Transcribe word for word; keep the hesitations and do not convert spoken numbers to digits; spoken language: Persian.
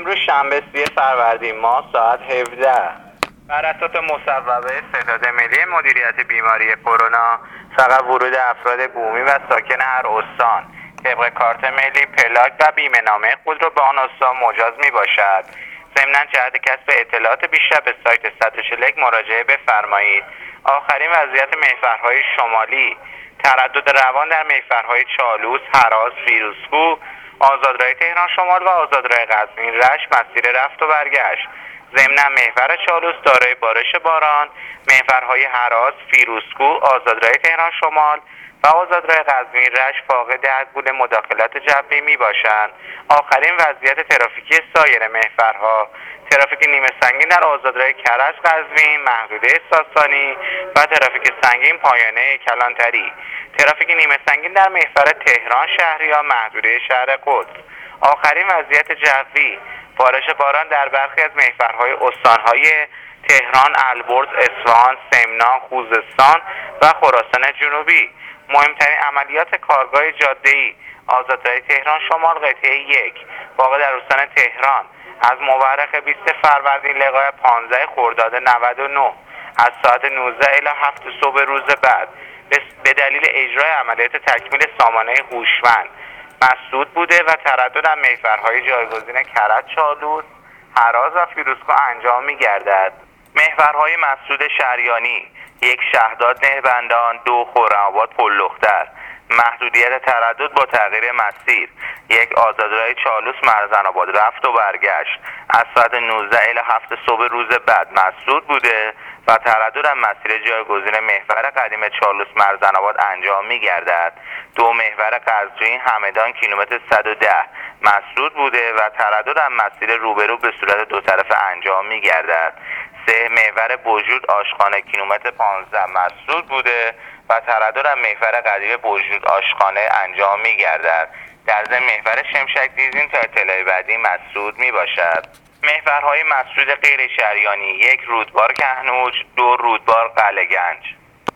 امروز شنبه سی فروردین ماه ساعت هفده بر اساس مصوبه ستاد ملی مدیریت بیماری کرونا فقط ورود افراد بومی و ساکن هر استان طبق کارت ملی پلاک و بیمه نامه خود را به آن استان مجاز می باشد. ضمناً جهت کسب اطلاعات بیشتر به سایت صد و چهل و یک مراجعه بفرمایید. آخرین وضعیت محورهای شمالی: تردد روان در محورهای چالوس، هراس، فیروزکوه، آزادراه تهران شمال و آزادراه قزوین رشت مسیر رفت و برگشت. ضمناً محور چالوس دارای بارش باران، محورهای هراس، فیروزکوه، آزادراه تهران شمال و آزادراه قزوین رشت فاقد از گونه مداخلات جوی می باشند. آخرین وضعیت ترافیکی سایر محورها: ترافیک نیمه سنگین در آزادراه کرج قزوین، محدوده ساسانی و ترافیک سنگین پایانه کلانتری. ترافیک نیمه سنگین در محور تهران شهریار، محدوده شهر قدس. آخرین وضعیت جوی: بارش باران در برخی از محورهای استانهای تهران، البرز، اصفهان، سمنان، خوزستان و خراسان جنوبی. مهمترین عملیات کارگاه جاده‌ای: آزادراه تهران شمال قطعه یک واقع در استان تهران از مورخ بیست فروردین لقای پانزده خرداد نود و نه از ساعت نوزده الی هفت صبح روز بعد به دلیل اجرای عملیات تکمیل سامانه هوشمند مسدود بوده و تردد در محورهای جایگزین کرج، چالوس، هراس و فیروزکوه انجام می‌گردد. محورهای مسدود شریانی: یک شهداد نهبندان، دو خرم‌آباد پل‌لختر. محدودیت تردد با تغییر مسیر: یک آزادراه چالوس مرزن‌آباد رفت و برگشت از ساعت نوزده الی هفت صبح روز بعد مسدود بوده و تردد در مسیر جایگزین محور قدیم چالوس مرزن‌آباد انجام می‌گردد. دو محور قزوین همدان کیلومتر صد و ده مسدود بوده و تردد در مسیر روبرو به صورت دو طرفه انجام می‌گردد. سه محور بوجود آشخانه کیلومتر پانزده مسدود بوده و تردد در محور قدیم بوجود آشخانه انجام می‌گردد. در ضمن محور شمشک دیزین تا اطلاع بعدی مسدود میباشد. محورهای مسدود غیر شریانی: یک رودبار کهنوج، دو رودبار قلعه‌گنج.